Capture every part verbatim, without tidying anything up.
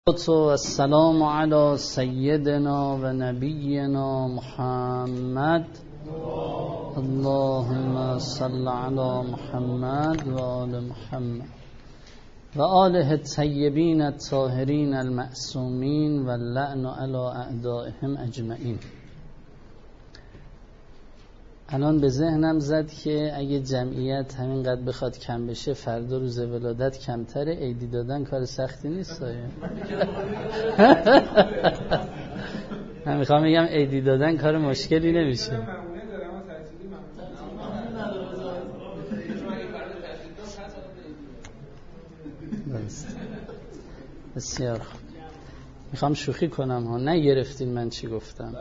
والسلام على سيدنا و نبينا محمد اللهم صل على محمد و آل محمد و آله الطیبین الطاهرین المعصومین و اللعن علی اعدائهم اجمعین. الان به ذهنم زد که اگه جمعیت همینقدر بخواد کم بشه فردا روز ولادت کمتره، عیدی دادن کار سختی نیست. من میخوام بگم عیدی دادن کار مشکلی نمیشه. بسیار خوب. میخوام شوخی کنم ها، نه گرفتین من چی گفتم.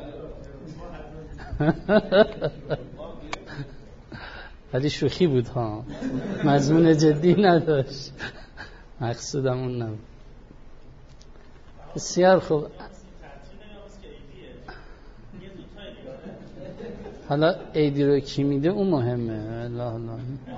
ولی شوخی بود ها، مضمون جدی نداشت، مقصودم اون نبود. بسیار خوب. حالا عیدی رو کی میده اون مهمه. الله الله.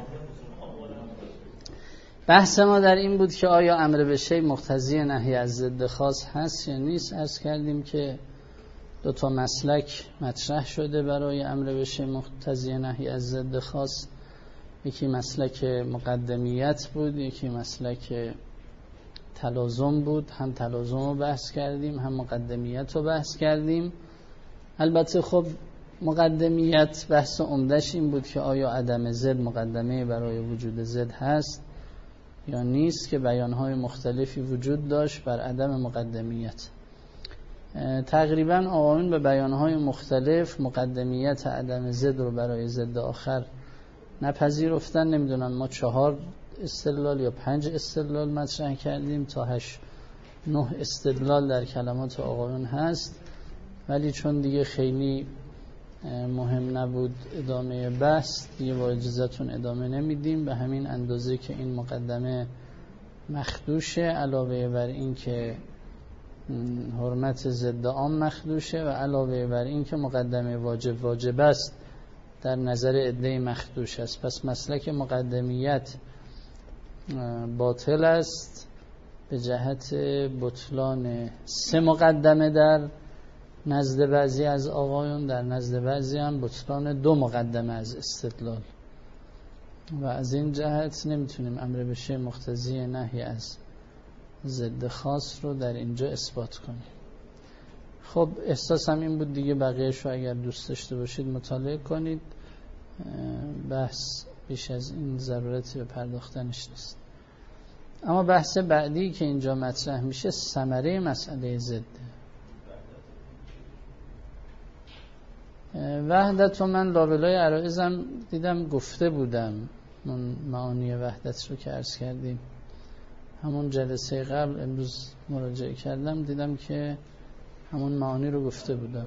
بحث ما در این بود که آیا امر به شیء مقتضی نهی از ضد خاص هست یا نیست. عرض کردیم که دو تا مسلک مطرح شده برای امر به شیء مقتضی نهی از ضد خاص. یکی مسلک مقدمیت بود، یکی مسلک تلازم بود. هم تلازم رو بحث کردیم، هم مقدمیت رو بحث کردیم. البته خب مقدمیت بحث عمدش این بود که آیا عدم ضد مقدمه برای وجود ضد هست یا نیست، که بیانهای مختلفی وجود داشت بر عدم مقدمیت. تقریبا آقایون به بیانهای مختلف مقدمیت عدم ضد رو برای ضد آخر نپذیرفتن. نمیدونم ما چهار استدلال یا پنج استدلال مطرح کردیم، تا هشت نه استدلال در کلمات آقایون هست، ولی چون دیگه خیلی مهم نبود ادامه بحث، دیگه با اجازهتون ادامه نمیدیم. به همین اندازه که این مقدمه مخدوشه، علاوه بر این که حرمت ضد عام مخدوشه و علاوه بر این که مقدمه واجب واجب است در نظر عده مخدوش است. پس مسلک مقدمیت باطل است به جهت بطلان سه مقدمه در نزد بعضی از آقایون، در نزد بعضی هم بطلان دو مقدمه از استدلال، و از این جهت نمیتونیم امر به شیء مقتضی نهی از ضد خاص رو در اینجا اثبات کنیم. خب احساسم این بود دیگه، بقیه‌اش رو اگر دوست داشته باشید مطالعه کنید. بحث بیش از این ضرورتی به پرداختنش نیست. اما بحث بعدی که اینجا مطرح میشه ثمره مسئله ضد. وحدت رو من لابلای عرایزم دیدم گفته بودم، من معانی وحدت رو که عرض کردیم همون جلسه قبل، امروز مراجعه کردم دیدم که همون معانی رو گفته بودم.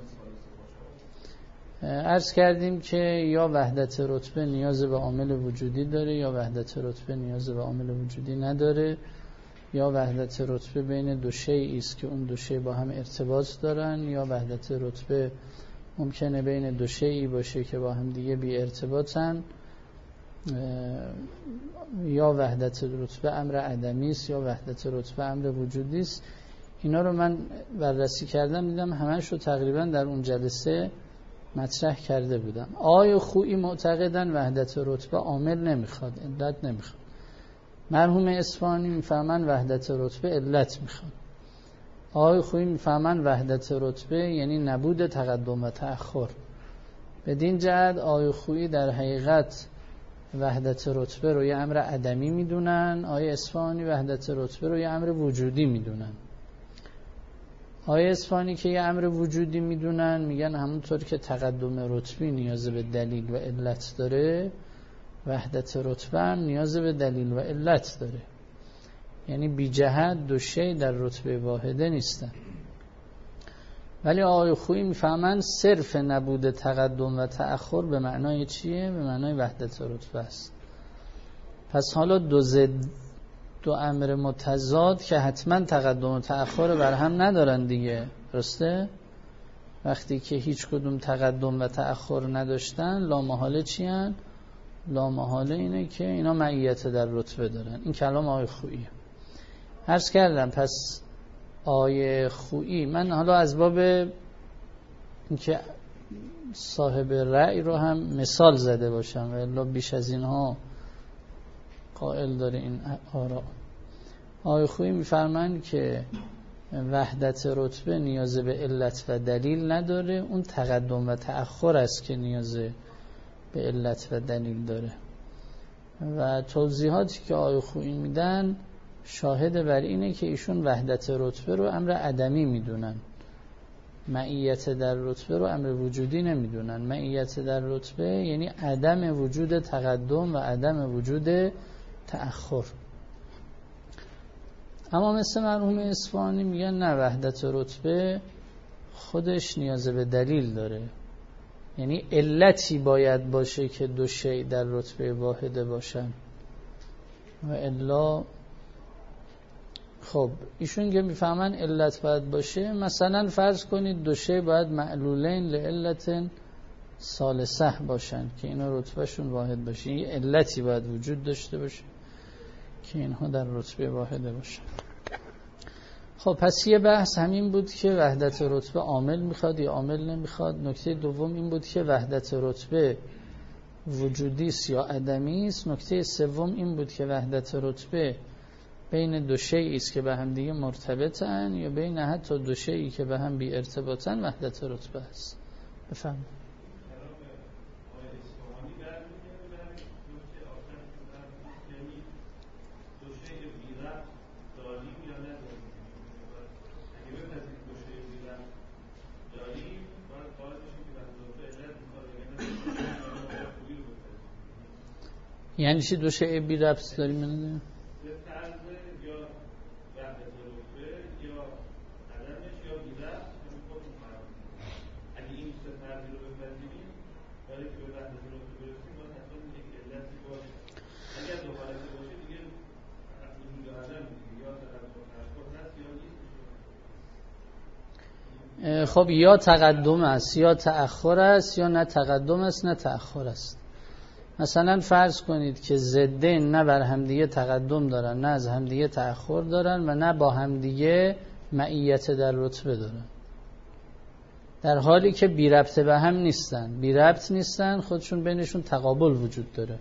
عرض کردیم که یا وحدت رتبه نیاز به عامل وجودی داره یا وحدت رتبه نیاز به عامل وجودی نداره، یا وحدت رتبه بین دو شیئی است که اون دو شیء با هم ارتباط دارن، یا وحدت رتبه ممکنه بین دو شیئی باشه که با هم دیگه بی ارتباطن، یا وحدت رتبه امر عدمی است یا وحدت رتبه امر وجودی است. اینا رو من بررسی کردم، دیدم همش رو تقریبا در اون جلسه مطرح کرده بودم. آقای خویی معتقدن وحدت رتبه عامل نمیخواد، علت نمیخواد. مرحوم اصفهانی میفهمن وحدت رتبه علت میخواد. آقای خویی میفهمن وحدت رتبه یعنی نبود تقدم و تأخر. بدین جهت آقای خویی در حقیقت وحدت رتبه رو یه امر عدمی میدونن، آقای اصفهانی وحدت رتبه رو یه امر وجودی میدونن. آقای اصفهانی که یه امر وجودی میدونن میگن همونطور که تقدم رتبی نیاز به دلیل و علت داره، وحدت رتبه هم نیاز به دلیل و علت داره. یعنی بی جهت دو شیء در رتبه واحده نیستن. ولی آقای خویی میفهمن صرف نبود تقدم و تأخر به معنای چیه؟ به معنای وحدت رتبه است. پس حالا دو ضد دو امر متضاد که حتما تقدم و تأخر بر هم ندارن دیگه، درسته؟ وقتی که هیچ کدوم تقدم و تأخر نداشتن لامحاله چی هن؟ لامحاله اینه که اینا معیت در رتبه دارن. این کلام آقای خوییه. عرض کردم پس آیه خویی، من حالا از باب اینکه صاحب رأی رو هم مثال زده باشم و الا بیش از اینها قائل داره این آراء. آیه خویی میفرمایند که وحدت رتبه نیاز به علت و دلیل نداره، اون تقدم و تأخر است که نیاز به علت و دلیل داره. و توضیحاتی که آیه خویی میدن شاهد بر اینه که ایشون وحدت رتبه رو امر عدمی میدونن، معیت در رتبه رو امر وجودی نمیدونن. معیت در رتبه یعنی عدم وجود تقدم و عدم وجود تأخر. اما مثل مرحوم اصفهانی میگن نه، وحدت رتبه خودش نیاز به دلیل داره، یعنی علتی باید باشه که دو شیء در رتبه واحده باشن و الا. خب ایشون که میفهمن علت باید باشه، مثلا فرض کنید دو شیء باید معلولین لعلت ثالثه باشن که اینا رتبهشون واحد باشه، یه علتی باید وجود داشته باشه که اینها در رتبه واحده باشن. خب پس یه بحث همین بود که وحدت رتبه عامل میخواد یا عامل نمیخواد. نکته دوم این بود که وحدت رتبه وجودی است یا عدمی است. نکته سوم این بود که وحدت رتبه بین دو شیئی است که به هم دیگه مرتبطن یا بین حتی دو شیئی که به هم بی ارتباطن وحدت رتبه است. بفهم. یعنی چی دو شیء بی ربط داریم؟ من خب یا تقدم است یا تأخر است، یا نه تقدم است نه تأخر است. مثلا فرض کنید که ضدین نه بر همدیگه تقدم دارن نه از همدیگه تأخر دارن و نه با همدیگه معیت در رتبه دارن، در حالی که بی ربط به هم نیستن. بی ربط نیستن، خودشون بینشون تقابل وجود داره.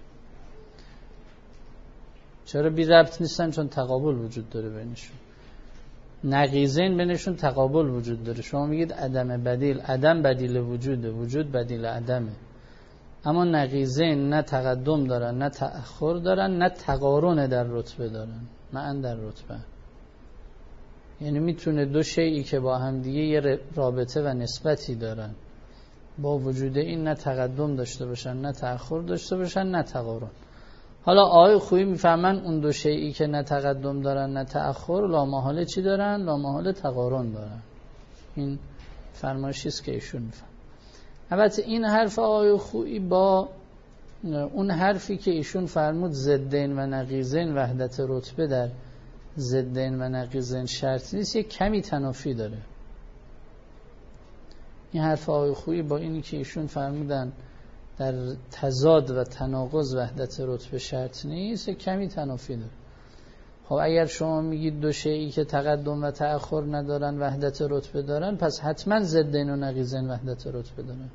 چرا بی ربط نیستن؟ چون تقابل وجود داره بینشون. نقیضین بینشون تقابل وجود داره. شما میگید عدم بدیل، عدم بدیل وجوده، وجود بدیل عدمه. اما نقیضین نه تقدم دارن نه تأخر دارن نه تقارن در رتبه دارن، معن در رتبه. یعنی میتونه دو شیئی که با هم دیگه یه رابطه و نسبتی دارن با وجود این نه تقدم داشته باشن نه تأخر داشته باشن نه تقارن. حالا آقای خویی میفهمن اون دو شیئی که نه تقدم دارن نه تأخر لامحاله چی دارن؟ لامحاله تقارن دارن. این فرمایشی است که ایشون میفهم. البته این حرف آقای خویی با اون حرفی که ایشون فرمود ضدین و نقیضین وحدت رتبه در ضدین و نقیضین شرط نیست، یک کمی تنافی داره. این حرف آقای خویی با اینی که ایشون فرمودن در تضاد و تناقض وحدت رتبه شرط نیست، یک کمی تنافی داره. خب اگر شما میگید دو شیئی که تقدم و تأخر ندارن وحدت رتبه دارن، پس حتما ضدین و نقیضین وحدت رتبه دارن.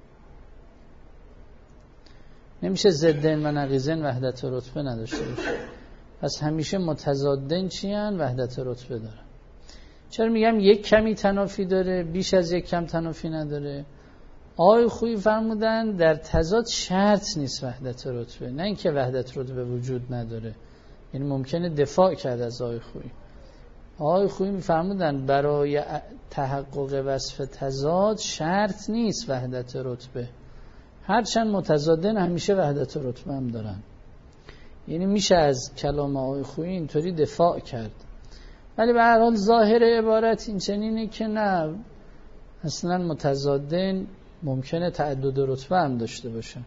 نمیشه ضدین و نقیضین وحدت رتبه نداشته باشه. پس همیشه متضادین چی ان؟ وحدت رتبه دارن. چرا میگم یک کمی تنافی داره، بیش از یک کم تنافی نداره؟ آقای خویی فرمودن در تضاد شرط نیست وحدت رتبه، نه اینکه وحدت رتبه وجود نداره. یعنی ممکنه دفاع کرد از آقای خویی. آقای خویی میفرمودن برای تحقق وصف تضاد شرط نیست وحدت رتبه، هرچند متضادن همیشه وحدت رتبه هم دارن. یعنی میشه از کلام آقای خویی اینطوری دفاع کرد، ولی به هر حال ظاهر عبارت این چنینه که نه، اصلا متضادن ممکنه تعدد رتبه هم داشته باشن.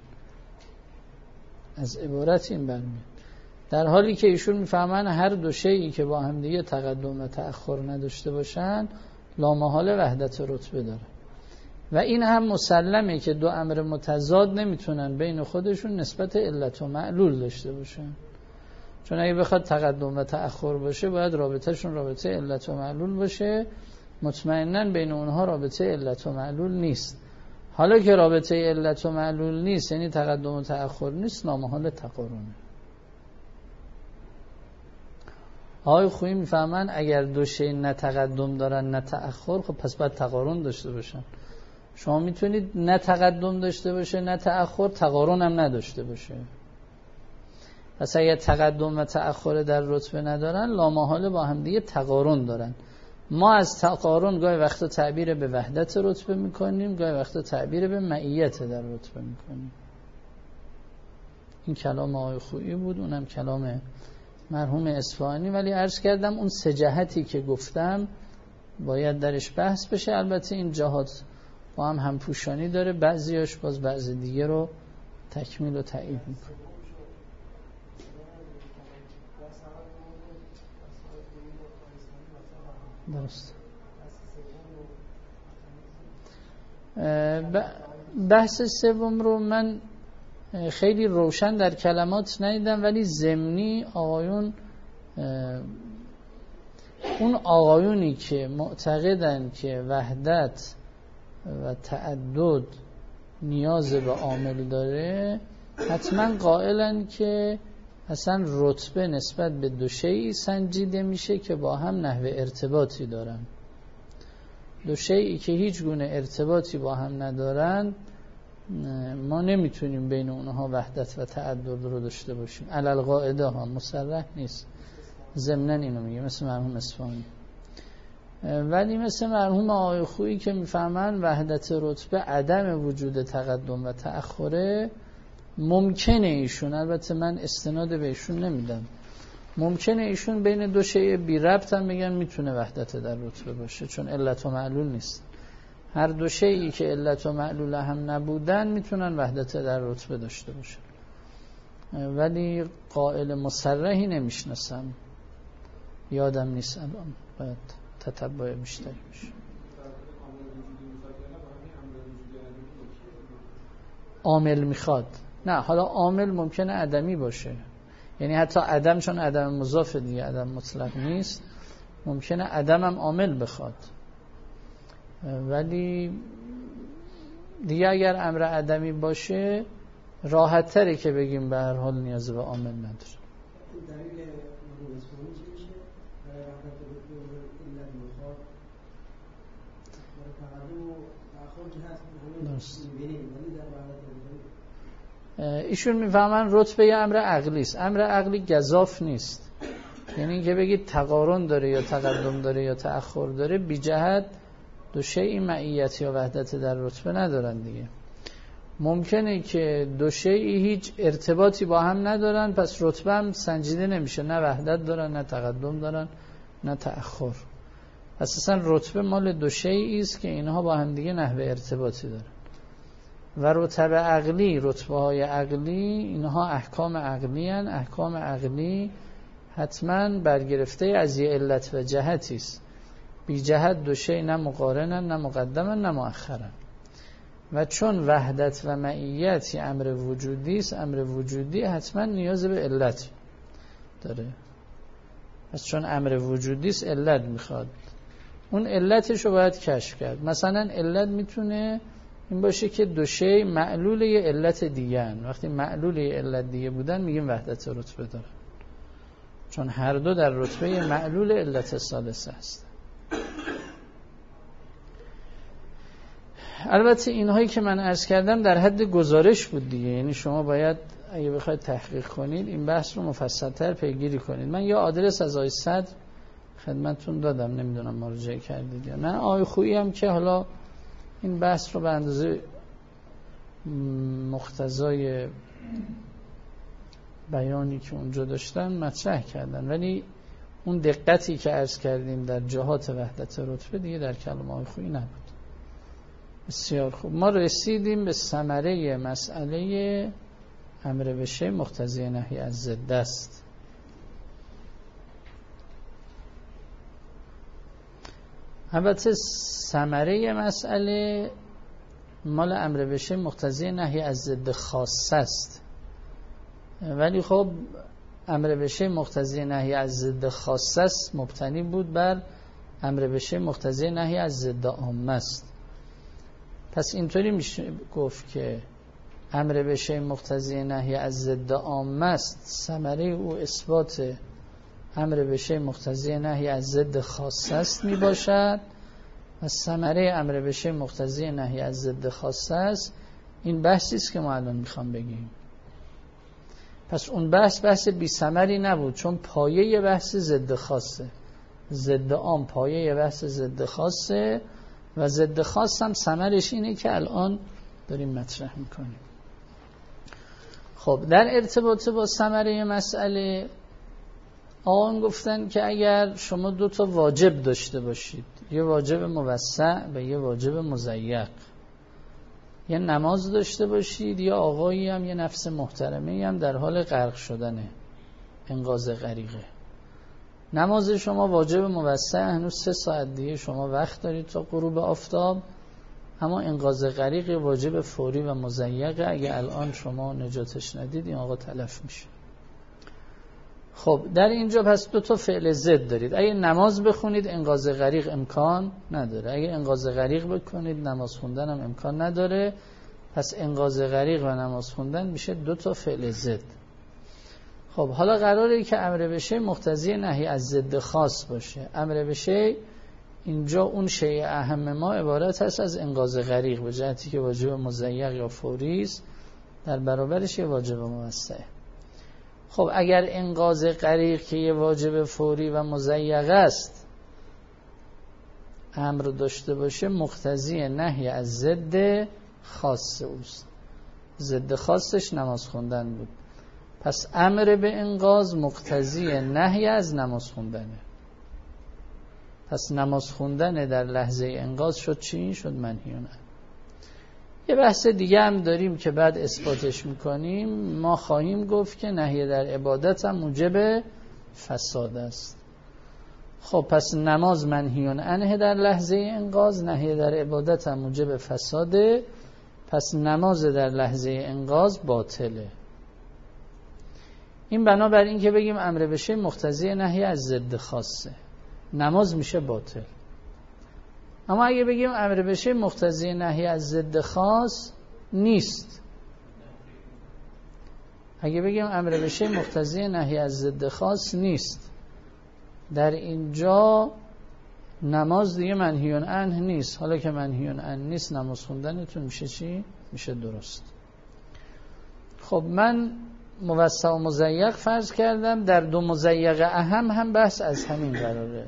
از عبارت این برمیاد، در حالی که ایشون میفهمن هر دو شیئی که با هم دیگه تقدم و تأخر نداشته باشن لامحاله وحدت رتبه داره. و این هم مسلمه که دو امر متضاد نمیتونن بین خودشون نسبت علت و معلول داشته باشن. چون اگه بخواد تقدم و تأخر باشه باید رابطهشون رابطه علت و معلول باشه. مطمئناً بین اونها رابطه علت و معلول نیست. حالا که رابطه علت و معلول نیست، یعنی تقدم و تأخر نیست، نامحال تقارنه. آقای خویی میفهمن اگر دو شی نه تقدم دارن نه تأخر، خب پس باید تقارن داشته باشن. شما میتونید نه تقدم داشته باشه نه تأخر، تقارن هم نداشته باشه. پس اگر تقدم و تأخر در رتبه ندارن، لامحاله با هم دیگه تقارن دارن. ما از تقارن گاهی وقتا تعبیر به وحدت رتبه میکنیم، گاهی وقتا تعبیر به معیت در رتبه میکنیم. این کلام آقای خویی بود، اونم کلام مرحوم اصفهانی. ولی عرض کردم اون سه جهتی که گفتم باید درش بحث بشه. البته این جهات با هم همپوشانی داره، بعضیاش باز بعض دیگه رو تکمیل و تایید میکنه. درست. بحث سوم رو من خیلی روشن در کلمات ندیدم، ولی ضمنی آقایون، اون آقایونی که معتقدن که وحدت و تعدد نیاز به عامل داره، حتما قائلن که اصلا رتبه نسبت به دو شیئی سنجیده میشه که با هم نحوه ارتباطی دارن. دو شیئی که هیچ گونه ارتباطی با هم ندارن، ما نمیتونیم بین اونها وحدت و تعدد رو داشته باشیم. علل قاعده ها، مصرح نیست، ضمناً اینو میگه، مثل مرحوم اصفهانی. ولی مثل مرحوم آقای خویی که میفهمن وحدت رتبه عدم وجود تقدم و تأخره، ممکنه ایشون، البته من استناد به ایشون نمیدم، ممکنه ایشون بین دو شیء بی ربط هم بگن میتونه وحدت در رتبه باشه، چون علت و معلول نیست. هر دو شیئی که علت و معلول هم نبودن میتونن وحدت در رتبه داشته باشن. ولی قائل مصرحی نمیشناسم، یادم نیست الان، باید تتبع بیشتری بشه. عامل میخواد، نه حالا عامل ممکنه عدمی باشه، یعنی حتی عدم، چون عدم مضاف دیگه، عدم مطلق نیست، ممکنه عدم هم عامل بخواد. ولی دیگه اگر امر عدمی باشه راحت تره که بگیم به هر حال نیاز به عامل نداره. ایشون میفهمن رتبه یه امر عقلی است. امر عقلی گزاف نیست، یعنی اینکه بگید تقارن داره یا تقدم داره یا تأخر داره، بی جهت دو شیء معیت یا وحدت در رتبه ندارن دیگه. ممکنه که دو شیء هیچ ارتباطی با هم ندارن، پس رتبه هم سنجیده نمیشه، نه وحدت دارن نه تقدم دارن نه تأخر. پس اصلا رتبه مال دو شیئی است که اینها با هم دیگه نحوه ارتباطی دارن. و رتبه عقلی، رتبه های عقلی، اینها احکام عقلی هن. احکام عقلی حتما برگرفته از یه علت و جهتی است. بی جهت دو شیء نه مقارنن نه مقدمن نه مؤخرن. و چون وحدت و معیت امر وجودی است، امر وجودی حتما نیاز به علت داره. پس چون امر وجودی است علت میخواد، اون علتش رو باید کشف کرد. مثلا علت میتونه این باشه که دو شیء معلول یه علت دیگه هن. وقتی معلول یه علت دیگه بودن میگیم وحدت رتبه دارن، چون هر دو در رتبه معلول علت ثالثه هست. البته اینهایی که من عرض کردم در حد گزارش بود دیگه، یعنی شما باید اگه بخواید تحقیق کنید این بحث رو مفصل‌تر پیگیری کنید. من یه آدرس از آقای صدر خدمتتون دادم، نمیدونم مراجعه کردید یا نه. آقای خویی هم که حالا این بحث رو به اندازه مقتضای بیانی که اونجا داشتن مطرح کردن، ولی اون دقتی که عرض کردیم در جهات وحدت رتبه دیگه در کلام آقای خویی نبود. بسیار خوب، ما رسیدیم به ثمره مسئله امر به شیء مقتضی نهی از ضد است. البته ثمره مسئله مال امر به شیء مقتضی نهی از ضد خاص است، ولی خب امر به شیء مقتضی نهی از ضد خاصه است مبتنی بود بر امر به شیء مقتضی نهی از ضد عامه است. پس اینطوری میشه گفت که امر به شیء مقتضی نهی از ضد عامه است، ثمره او اثبات امر به شیء مقتضی نهی از ضد خاصه است می باشد و ثمره امر به شیء مقتضی نهی از ضد خاصه است. این بحثی است که ما الان میخوام بگیم. پس اون بحث بحث بی ثمری نبود، چون پایه بحث ضد خاصه، ضد عام پایه بحث ضد خاصه و ضد خاص هم ثمرش اینه که الان داریم مطرح میکنیم. خب در ارتباط با ثمره مسئله آن گفتن که اگر شما دو تا واجب داشته باشید، یه واجب موسع و یه واجب مضیق، یه نماز داشته باشید، یا آقایی هم یه نفس محترمه هم در حال غرق شدنه، انقاذ غریقه. نماز شما واجب موسع، هنوز سه ساعت دیگه شما وقت دارید تا غروب آفتاب، اما انقاذ غریق واجب فوری و مضیقه، اگه الان شما نجاتش ندید این آقا تلف میشه. خب در اینجا پس دو تا فعل ضد دارید. اگه نماز بخونید انقاذ غریق امکان نداره، اگه انقاذ غریق بکنید نماز خوندن هم امکان نداره. پس انقاذ غریق و نماز خوندن میشه دو تا فعل ضد. خب حالا قراره که امر به شیء مقتضی نهی از ضد خاص باشه. امر به شیء اینجا اون شیء اهم ما عبارت هست از انقاذ غریق، به جهتی که واجب مضیق یا فوری است، در برابرش یه واجب موسع. خب اگر انقاذ غریق که یه واجب فوری و مضیق است امر داشته باشه، مقتضی نهی از ضد خاص اوست. ضد خاصش نماز خوندن بود، پس امر به انقاذ مقتضی نهی از نماز خوندنه. پس نماز خوندن در لحظه انقاذ شد چی؟ شد منهی عنه. یه بحث دیگه هم داریم که بعد اثباتش میکنیم. ما خواهیم گفت که نهی در عبادت هم موجب فساد است. خب پس نماز منهی عنه در لحظه انقاذ، نهی در عبادت هم موجب فساده، پس نماز در لحظه انقاذ باطله. این بنابر این که بگیم امر به شیء مقتضی نهی از ضد خاصه، نماز میشه باطل. اما اگه بگیم امر به شیء مقتضی نهی از ضد خاص نیست، اگه بگیم امر به شیء مقتضی نهی از ضد خاص نیست، در اینجا نماز دیگه منهی عنه نیست. حالا که منهی عنه نیست، نماز خوندنتون میشه چی؟ میشه درست. خب من موسع و مضیق فرض کردم، در دو مضیق اهم هم بحث از همین قراره،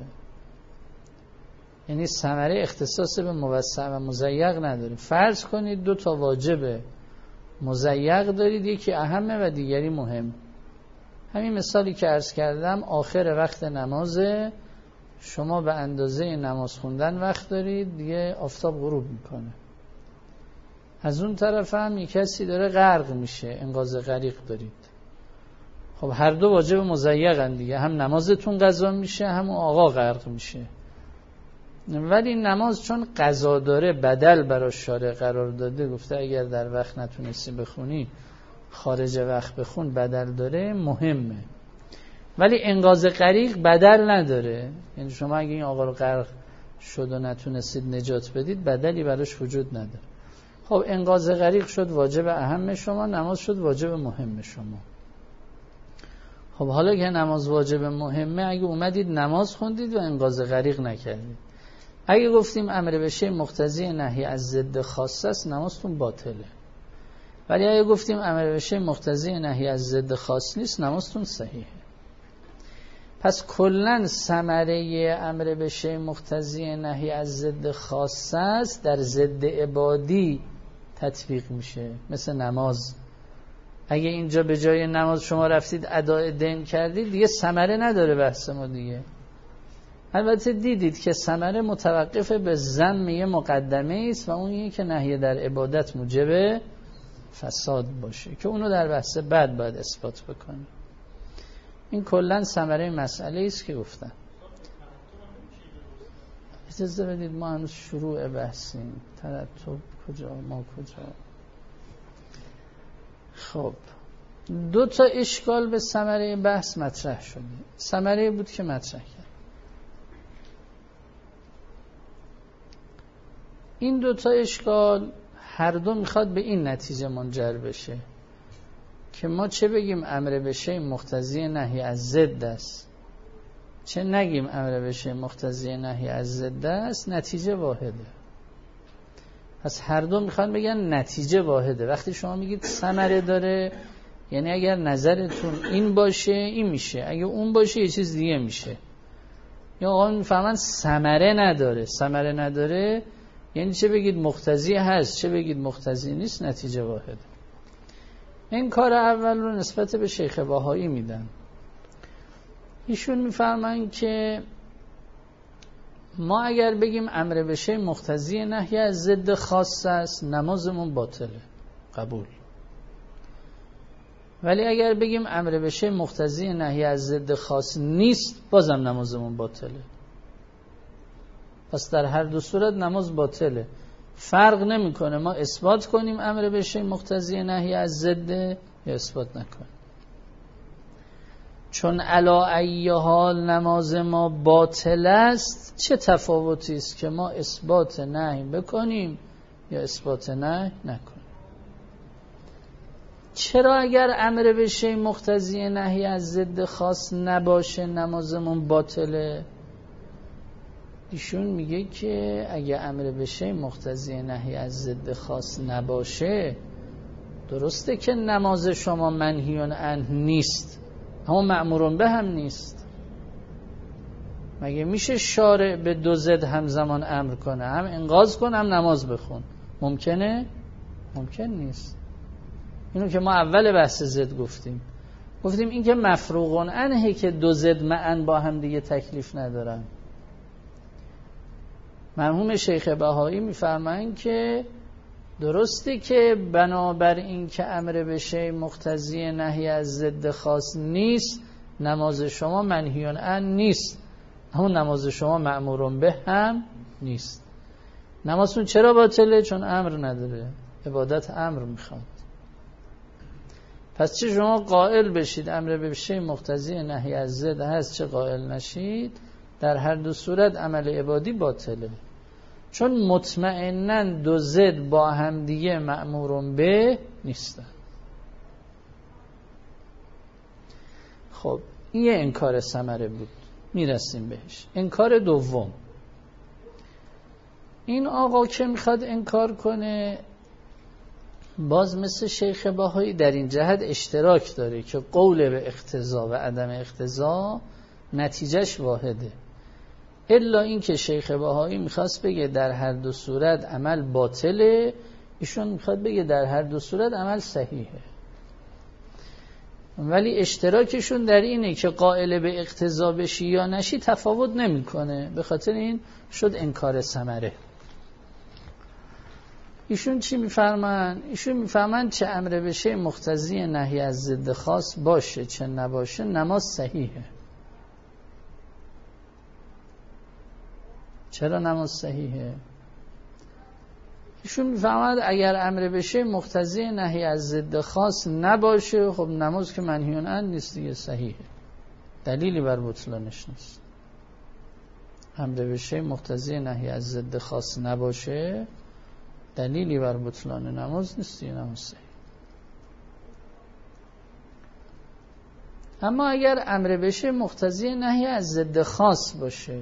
یعنی ثمره اختصاص به موسع و مضیق نداریم. فرض کنید دو تا واجب مضیق دارید، یکی اهمه و دیگری مهم. همین مثالی که عرض کردم، آخر وقت نمازه، شما به اندازه نماز خوندن وقت دارید، دیگه آفتاب غروب میکنه. از اون طرف هم یک کسی داره غرق میشه، انقاذ غریق دارید. خب هر دو واجب مضیقن دیگه، هم نمازتون قضا میشه هم آقا غرق میشه. ولی نماز چون قضا داره، بدل برای شارع قرار داده، گفته اگر در وقت نتونستی بخونی خارج وقت بخون، بدل داره، مهمه. ولی انقاذ غریق بدل نداره، یعنی شما اگه این آقا رو غرق شد و نتونستید نجات بدید، بدلی براش وجود نداره. خب انقاذ غریق شد واجب اهم شما، نماز شد واجب مهم شما. خب حالا که نماز واجب مهمه، اگه اومدید نماز خوندید و انقاذ غریق نکردید، اگه گفتیم امر به شیء مقتضی نهی از ضد خاصه است، نمازتون باطله. ولی اگه گفتیم امر به شیء مقتضی نهی از ضد خاص نیست، نمازتون صحیحه. پس کلن ثمره امر به شیء مقتضی نهی از ضد خاصه است در ضد عبادی تطبیق میشه، مثل نماز. اگه اینجا به جای نماز شما رفتید اداء دین کردید، دیگه ثمره نداره بحث ما دیگه. البته دیدید که ثمره متوقف به ذم یه مقدمه است و اون یه که نهی در عبادت موجب فساد باشه، که اونو در بحث بعد باید اثبات بکنیم. این کلن ثمره مسئله است که گفتن. اجازه بدید، ما هنوز شروع بحثیم. ترتب کجا، ما کجا؟ خب دو تا اشکال به ثمره بحث مطرح شده. ثمره بود که مطرح کرد. این دو تا اشکال هر دو میخواد به این نتیجه منجر بشه که ما چه بگیم امر به شیء مقتضی نهی از ضد است، چه نگیم امر به شیء مقتضی نهی از ضد است، نتیجه واحده. پس هر دو میخوان بگن نتیجه واحده. وقتی شما میگید ثمره داره، یعنی اگر نظرتون این باشه این میشه، اگر اون باشه یه چیز دیگه میشه. یا آقا میفهمن ثمره نداره. ثمره نداره یعنی چه بگید مقتضی هست، چه بگید مقتضی نیست، نتیجه واحده. این کار اول رو نسبت به شیخ بهایی میدن. ایشون میفرمایند که ما اگر بگیم امر به شیء مقتضی نهی از ضد خاص است، نمازمون باطله، قبول. ولی اگر بگیم امر به شیء مقتضی نهی از ضد خاص نیست، بازم نمازمون باطله. پس در هر دو صورت نماز باطله. فرق نمیکنه ما اثبات کنیم امر به شیء مقتضی نهی از ضد یا اثبات نکنیم. چون علا ای حال نماز ما باطل است، چه تفاوتی است که ما اثبات نهی بکنیم یا اثبات نهی نکنیم. چرا اگر امر به شیء مقتضی نهی از ضد خاص نباشه نمازمون باطله؟ ایشون میگه که اگه امر به شیء مقتضی نهی از ضد خاص نباشه، درسته که نماز شما منهی عنه نیست، اما مأمور به هم نیست. مگه میشه شارع به دو ضد همزمان امر کنه، هم انقاذ کن هم نماز بخون؟ ممکنه؟ ممکن نیست. اینو که ما اول بحث ضد گفتیم گفتیم این که مفروغ عنه که دو ضد معا با هم دیگه تکلیف ندارن. مرحوم شیخ بهایی میفرمایند که درسته که بنابر این که امر به شیء مقتضی نهی از ضد خاص نیست، نماز شما منهی عنه نیست، اما نماز شما مأمور به هم نیست. نمازتون چرا باطله؟ چون امر نداره، عبادت امر میخواد. پس چه شما قائل بشید امر به شیء مقتضی نهی از ضد هست، چه قائل نشید، در هر دو صورت عمل عبادی باطله. چون مطمئناً دو ضد با هم دیگه مأمور به نیستن. خب این یه انکار ثمره بود، میرسیم بهش. انکار دوم، این آقا که میخواد انکار کنه باز مثل شیخ بهایی در این جهت اشتراک داره که قول به اقتضا و عدم اقتضا نتیجهش واحده. الا این که شیخ بهایی میخواست بگه در هر دو صورت عمل باطله، ایشون میخواد بگه در هر دو صورت عمل صحیحه. ولی اشتراکشون در اینه که قائل به اقتضا بشی یا نشی تفاوت نمیکنه، به خاطر این شد انکار ثمره. ایشون چی میفرمان؟ ایشون میفرمان چه امر به شیء مقتضی نهی از ضد خاص باشه چه نباشه نماز صحیحه. چرا نماز صحیحه؟ ایشون میفرماد اگر امر به شیء مقتضی نهی از ضد خاص نباشه، خب نماز که منهی عنه نیست دیگه، صحیحه، دلیلی بر بطلانش نیست. امر به شیء مقتضی نهی از ضد خاص نباشه، دلیلی بر بطلان نماز نیست دیگه، نماز صحیح. اما اگر امر به شیء مقتضی نهی از ضد خاص باشه،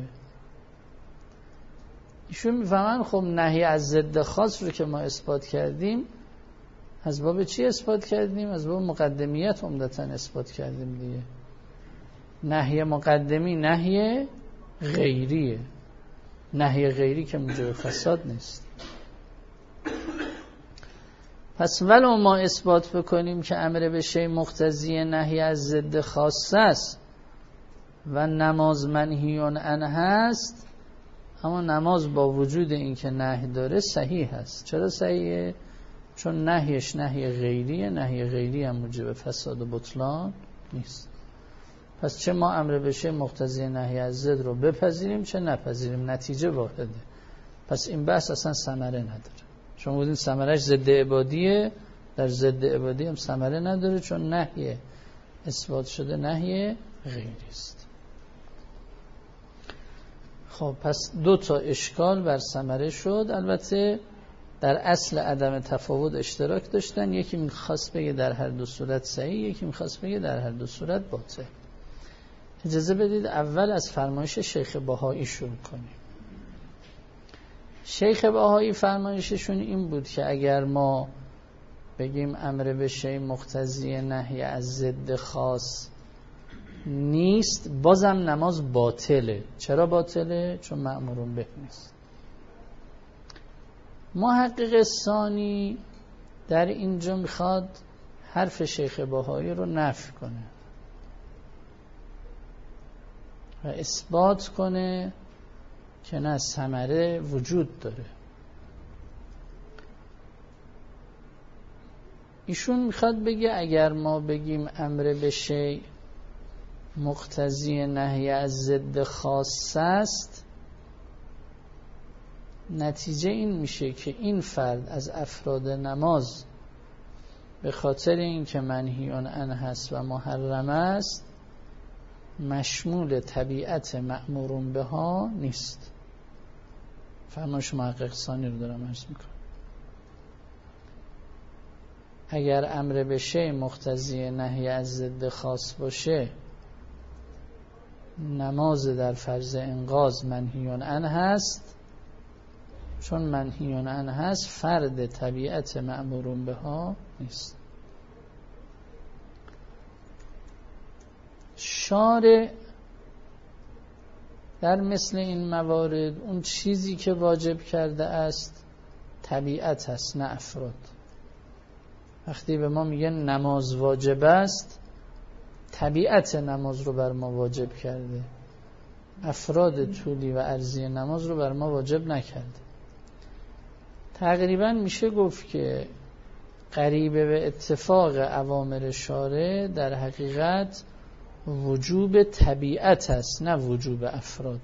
ایشون میفهمن خب نهی از ضد خاص رو که ما اثبات کردیم، از باب چی اثبات کردیم؟ از باب مقدمیت عمدتاً اثبات کردیم دیگه. نهی مقدمی نهی غیریه، نهی غیری که موجب فساد نیست. پس ولو ما اثبات بکنیم که امر به شیء مقتضی نهی از ضد خاص است و نماز منهی عنه هست، اما نماز با وجود این که نهی داره صحیح هست. چرا صحیحه؟ چون نهیش نهی غیریه، نهی غیری هم موجب فساد و بطلان نیست. پس چه ما امر به شیء مقتضی نهی از ضد رو بپذیریم چه نپذیریم، نتیجه واحده. پس این بحث اصلا ثمره نداره. شما بودین ثمرش ضد عبادیه، در ضد عبادی هم ثمره نداره، چون نهی اثبات شده نهی غیری است. خب پس دو تا اشکال بر ثمره شد. البته در اصل عدم تفاوت اشتراک داشتن، یکی میخواست بگه در هر دو صورت صحیح، یکی میخواست بگه در هر دو صورت باطل. اجازه بدید اول از فرمایش شیخ بهایی شروع کنیم. شیخ بهایی فرمایششون این بود که اگر ما بگیم امر به شیء مقتضی نهی از ضد خاص نیست، بازم نماز باطله. چرا باطله؟ چون مأمورون به نیست. محقق ثانی در اینجا میخواد حرف شیخ بهایی رو نفی کنه و اثبات کنه که نه، ثمره وجود داره. ایشون میخواد بگه اگر ما بگیم امر به شیء مقتضی نهی از ضد خاص است، نتیجه این میشه که این فرد از افراد نماز به خاطر اینکه منهی عنه هست و محرم است مشمول طبیعت مأمورون به ها نیست. فرمایش محقق ثانی رو دارم عرض میکنم. اگر امر به شیء مقتضی نهی از ضد خاص باشه، نماز در فرض انقاذ منهی عنه هست، چون منهی عنه هست فرد طبیعت مأمورون به ها نیست. شارع در مثل این موارد اون چیزی که واجب کرده است طبیعت هست، نه افراد. وقتی به ما میگن نماز واجب است، طبیعت نماز رو بر ما واجب کرده، افراد طولی و عرضی نماز رو بر ما واجب نکرده. تقریبا میشه گفت که قریبه به اتفاق اوامر شارع در حقیقت وجوب طبیعت است، نه وجوب افراد.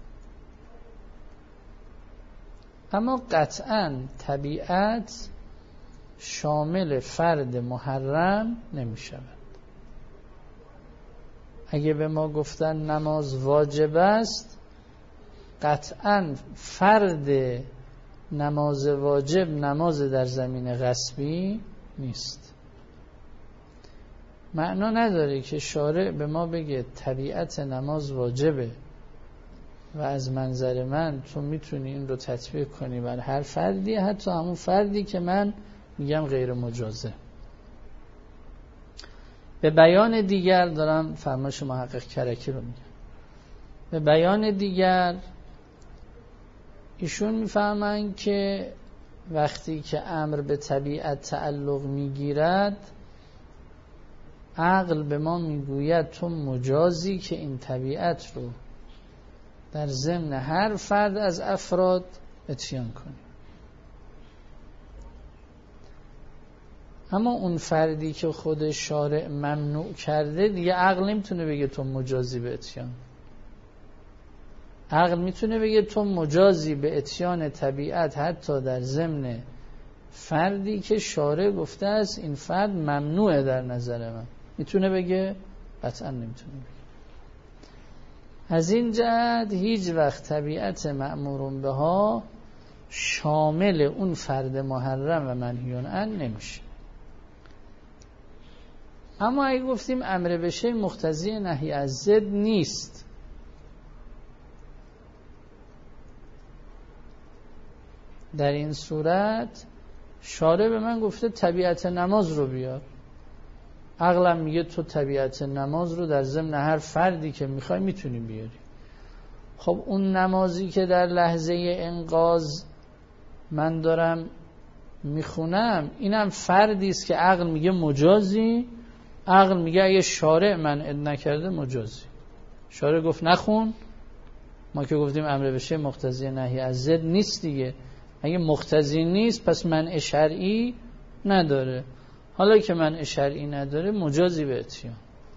اما قطعاً طبیعت شامل فرد محرم نمی شود. اگه به ما گفتن نماز واجب است، قطعاً فرد نماز واجب نماز در زمین غصبی نیست. معنا نداره که شارع به ما بگه طبیعت نماز واجبه و از منظر من تو میتونی این رو تطبیق کنی بر هر فردی، حتی همون فردی که من میگم غیر مجازه. به بیان دیگر دارم فرمایش محقق کرکی رو میگم. به بیان دیگر ایشون میفهمن که وقتی که امر به طبیعت تعلق میگیرد، عقل به ما میگوید تو مجازی که این طبیعت رو در ضمن هر فرد از افراد اتیان کنی. اما اون فردی که خود شارع ممنوع کرده، دیگه عقل نمیتونه بگه تو مجازی به اتیان. عقل میتونه بگه تو مجازی به اتیان طبیعت حتی در ضمن فردی که شارع گفته است این فرد ممنوعه در نظر من. میتونه بگه؟ قطعا نمیتونه بگه. از این جهت هیچ وقت طبیعت مأمورون به ها شامل اون فرد محرم و منهی عنه نمیشه. اما اگه گفتیم امر به شیء مقتضی نهی از ضد نیست، در این صورت شارع به من گفته طبیعت نماز رو بیار، عقلم میگه تو طبیعت نماز رو در ضمن هر فردی که میخوای میتونی بیاری. خب اون نمازی که در لحظه انقاذ من دارم میخونم، اینم فردی است که عقل میگه مجازی، عقل میگه اگه شارع منع نکرده مجازی. شارع گفت نخون، ما که گفتیم امر به شیء مقتضی نهی از ضد نیست دیگه. اگه مقتضی نیست پس منع شرعی نداره. حالا که منع شرعی نداره مجازی به اتیان.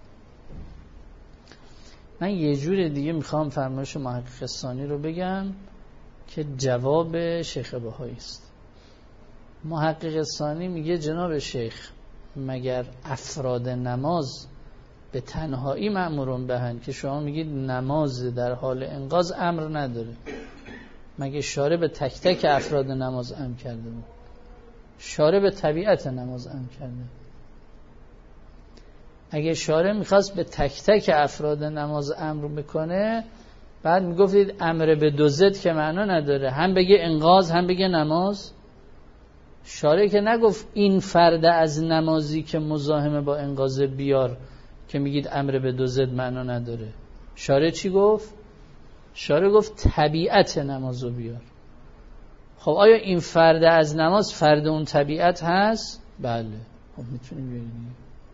من یه جور دیگه میخوام فرمایش محقق ثانی رو بگم که جواب شیخ بهایی است. محقق ثانی میگه جناب شیخ مگر افراد نماز به تنهایی مأمورون بهن که شما میگید نماز در حال انقاذ امر نداره؟ مگه شارع به تک تک افراد نماز امر کرده بود؟ شارع به طبیعت نماز امر کرده. اگه شارع میخواست به تک تک افراد نماز امر بکنه بعد میگفتید امر به دو ضد که معنا نداره، هم بگه انقاذ هم بگه نماز. شارع که نگفت این فرد از نمازی که مزاحمه با انقاذ بیار که میگید امر به دو ضد معنا نداره. شارع چی گفت؟ شارع گفت طبیعت نمازو بیار. خب آیا این فرد از نماز فرد اون طبیعت هست؟ بله. خب میتونیم ببینیم.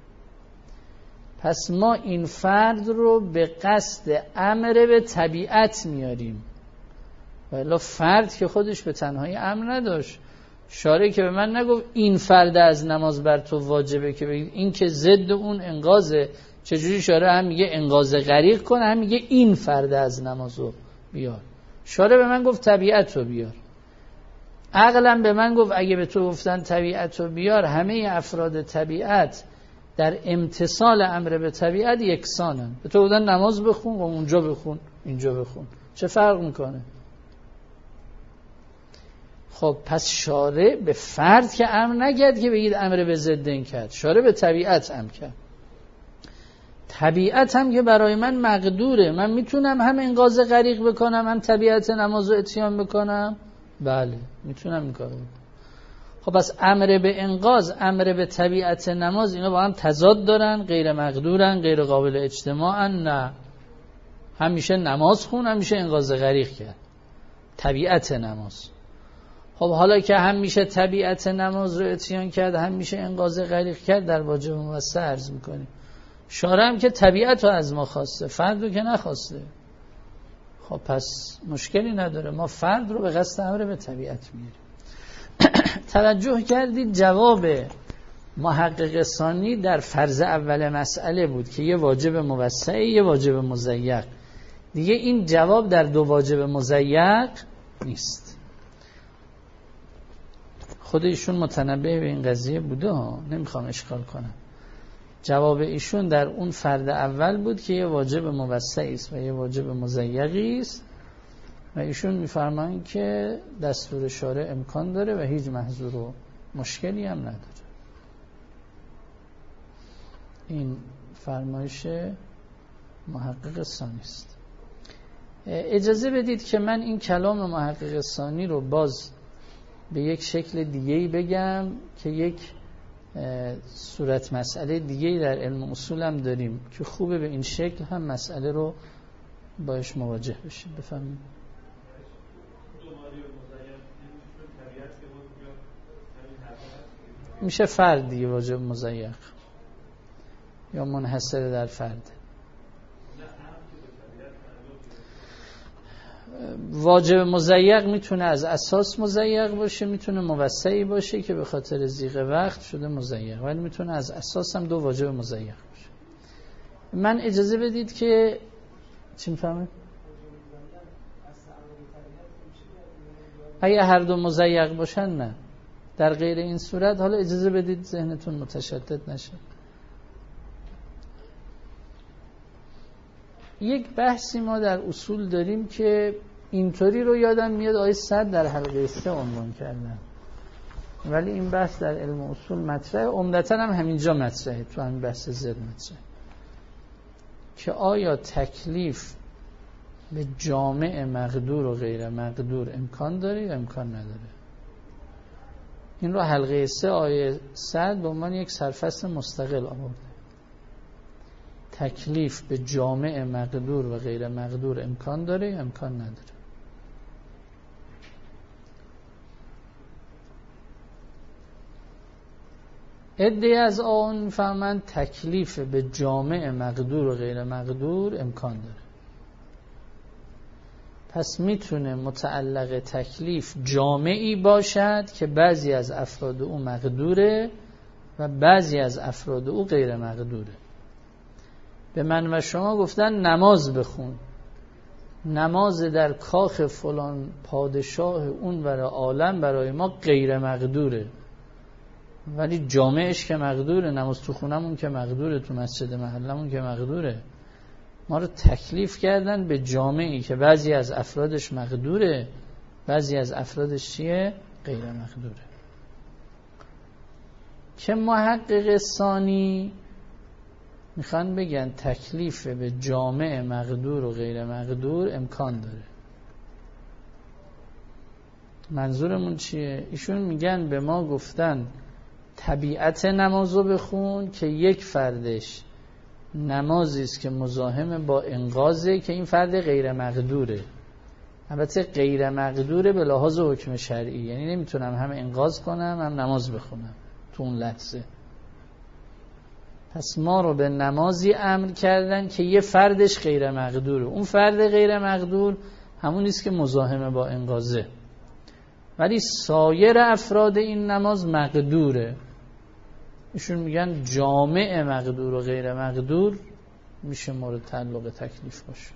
پس ما این فرد رو به قصد امر به طبیعت میاریم، ولی فرد که خودش به تنهایی امر نداشت. شارع که به من نگفت این فرد از نماز بر تو واجبه که بگید این که ضد اون انقاذه. چجوری شارع هم میگه انقاذ غریق کن هم میگه این فرد از نمازو بیار؟ شارع به من گفت طبیعت رو بیار. عقلم به من گفت اگه به تو گفتن طبیعت رو بیار، همه افراد طبیعت در امتصال امر به طبیعت یکسانن. به تو گفتن نماز بخون و اونجا بخون اینجا بخون، چه فرق میکنه؟ خب پس شارع به فرد که امر نکرد که بگید امر به ضد این کرد، شارع به طبیعت امر کرد. طبیعت هم که برای من مقدوره، من میتونم هم انقاذ غریق بکنم هم طبیعت نماز رو اتیان بکنم. بله میتونم این کارو بکنم. خب پس امر به انقاذ امر به طبیعت نماز اینا با هم تضاد دارن؟ غیر مقدورن؟ غیر قابل اجتماعن؟ نه، همیشه نماز خون همیشه انقاذ غریق کرد، طبیعت نماز. خب حالا که هم میشه طبیعت نماز رو اتیان کرد هم میشه انقاذ غریق کرد، در واجب موسع عرض میکنیم شارع هم که طبیعت رو از ما خواسته، فرد رو که نخواسته. خب پس مشکلی نداره، ما فرد رو به قصد امر به طبیعت میاریم. توجه کردید جواب محقق ثانی در فرض اول مسئله بود که یه واجب موسع یه واجب مضیق. دیگه این جواب در دو واجب مضیق نیست. خود ایشون متنبه به این قضیه بوده ها، نمیخوام اشکال کنم. جواب ایشون در اون فرد اول بود که یه واجب موسعی است و یه واجب مضیقی است و ایشون میفرمایند که دستور شارع امکان داره و هیچ محظور و مشکلی هم نداره. این فرمایش محقق ثانی است. اجازه بدید که من این کلام محقق ثانی رو باز به یک شکل دیگه‌ای بگم که یک صورت مسئله دیگه‌ای در علم اصول هم داریم که خوبه به این شکل هم مسئله رو باش مواجه بشیم. بفهمید میشه فرد دیگه واجب مضیق یا منحصر در فرد. واجب مضیق میتونه از اساس مضیق باشه، میتونه موسعی باشه که به خاطر ضیق وقت شده مضیق، ولی میتونه از اساس هم دو واجب مضیق باشه. من اجازه بدید که چی میفهمه؟ اگه هر دو مضیق باشن نه، در غیر این صورت حالا اجازه بدید ذهنتون متشتت نشه. یک بحثی ما در اصول داریم که اینطوری رو یادم میاد آیه صد در حلقه سه عنوان کردن، ولی این بحث در علم اصول مطرحه، عمدتاً هم همینجا مطرحه، تو همین بحث زد مطرحه که آیا تکلیف به جامع مقدور و غیر مقدور امکان داره یا امکان نداره. این رو حلقه سه آیه صد به عنوان یک سرفصل مستقل آورده. تکلیف به جامع مقدور و غیر مقدور امکان داره یا امکان نداره. عده از آن میفهمند تکلیف به جامع مقدور و غیر مقدور امکان داره. پس میتونه متعلق تکلیف جامعی باشد که بعضی از افراد او مقدوره و بعضی از افراد او غیر مقدوره. به من و شما گفتن نماز بخون، نماز در کاخ فلان پادشاه اون برای عالم برای ما غیر مقدوره، ولی جامعش که مقدوره، نماز تو خونمون که مقدوره، تو مسجد محلمون که مقدوره. ما رو تکلیف کردن به جامعی که بعضی از افرادش مقدوره، بعضی از افرادش چیه؟ غیر مقدوره. که محقق ثانی میخوان بگن تکلیف به جامع مقدور و غیر مقدور امکان داره. منظورمون چیه؟ ایشون میگن به ما گفتن طبیعت نمازو بخون که یک فردش نمازی است که مزاحم با انقاذه که این فرد غیر مقدوره. البته غیر مقدوره به لحاظ حکم شرعی، یعنی نمیتونم هم انقاذ کنم هم نماز بخونم تو اون لحظه. پس ما رو به نمازی امر کردن که یه فردش غیر مقدوره. اون فرد غیر مقدور همون است که مزاحم با انقاذه، ولی سایر افراد این نماز مقدوره. ایشون میگن جامع مقدور و غیر مقدور میشه مورد تعلق تکلیف باشه.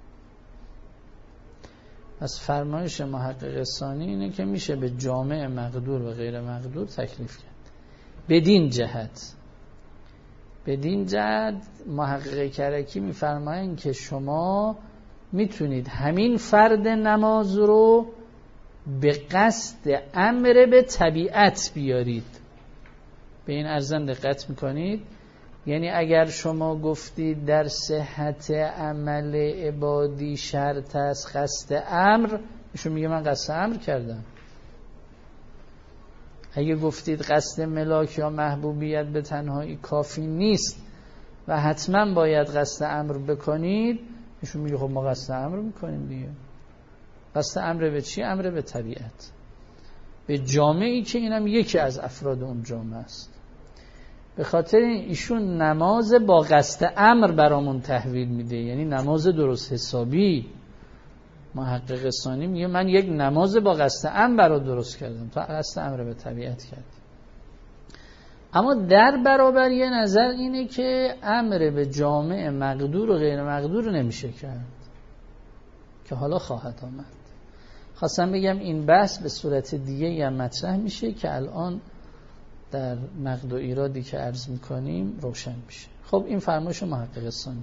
از فرمایش محقق ثانی اینه که میشه به جامع مقدور و غیر مقدور تکلیف کرد. بدین جهت بدین جهت محقق کرکی میفرمایند که شما میتونید همین فرد نماز رو به قصد امر به طبیعت بیارید. به این ارزن دقت میکنید، یعنی اگر شما گفتید در صحت عمل عبادی شرط است قصد امر، ایشون میگه من قصد امر کردم. اگه گفتید قصد ملاک یا محبوبیت به تنهایی کافی نیست و حتما باید قصد امر بکنید، ایشون میگه خب ما قصد امر میکنیم دیگه. قصد امر به چی؟ امر به طبیعت، به جامعی که اینم یکی از افراد اون جامعه است. به خاطر ایشون نماز با قصد امر برامون تحویل میده، یعنی نماز درست حسابی. محقق ثانی میگه من یک نماز با قصد امر برات درست کردم، تا قصد امر به طبیعت کردم. اما در برابر یه نظر اینه که امر به جامع مقدور و غیر مقدور نمیشه کرد، که حالا خواهد آمد. خواستم بگم این بحث به صورت دیگه هم مطرح میشه که الان در نقد و ایرادی که عرض میکنیم روشن میشه. خب این فرمایش محقق ثانی.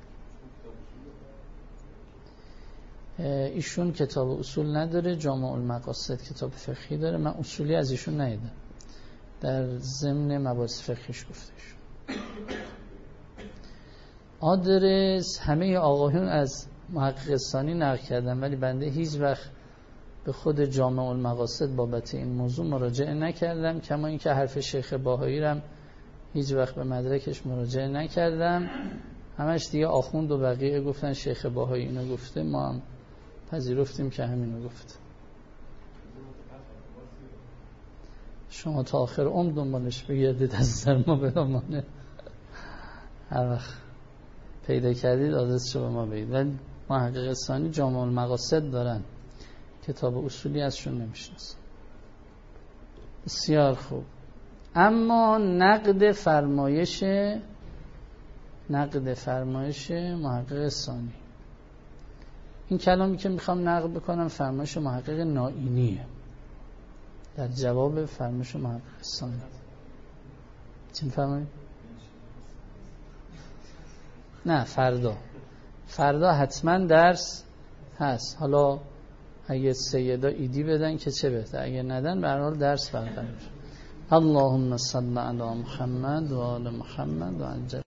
ایشون کتاب اصول نداره، جامع المقاصد کتاب فقهی داره. من اصولی از ایشون ندیدم، در ضمن مباحث فقهیش گفته شد. آدرس همه آقایون از محقق ثانی نقل کردن، ولی بنده هیچ وقت به خود جامع المقاصد بابت این موضوع مراجعه نکردم، کما اینکه حرف شیخ باهایی رم هیچ وقت به مدرکش مراجعه نکردم. همش دیگه آخوند و بقیه گفتن شیخ باهایی اینو گفته، ما هم پذیرفتیم که همینو گفته. شما تا آخر عمر دنبالش بگردید، از نظر ما بهمانه هر وقت پیدا کردید آدرسشو به ما بگید. ولی محقق ثانی جامع المقاصد دارن، کتاب اصولی ازشون نمیشناسم. بسیار خوب. اما نقد فرمایش نقد فرمایش محقق ثانی، این کلامی که میخوام نقد بکنم فرمایش محقق نائینیه در جواب فرمایش محقق ثانی. چی میفرمایید؟ نه فردا فردا حتما درس هست. حالا اگه سیدا ایدی بدن که چه بهتر، اگه ندن به هر حال درس برقرار. اللهم صل علی محمد و آل محمد و عجل